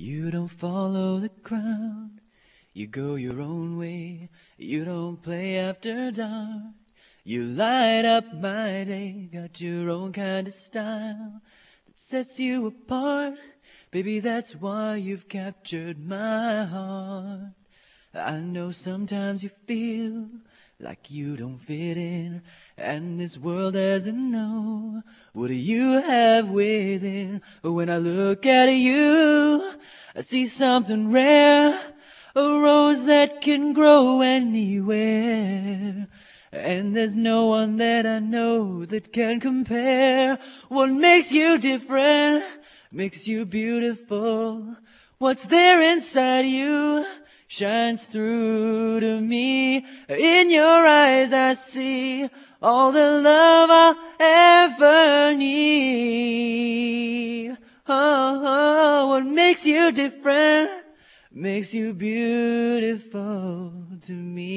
You don't follow the crowd, you go your own way. You don't play after dark, you light up my day. Got your own kind of style that sets you apart. Baby, that's why you've captured my heart. I know sometimes you feel like you don't fit in, and this world doesn't know what you have within. But when I look at you, I see something rare, a rose that can grow anywhere. And there's no one that I know that can compare. What makes you different, makes you beautiful. What's there inside you shines through to me. In your eyes I see all the love I'll ever need. Oh, what makes you different, makes you beautiful to me.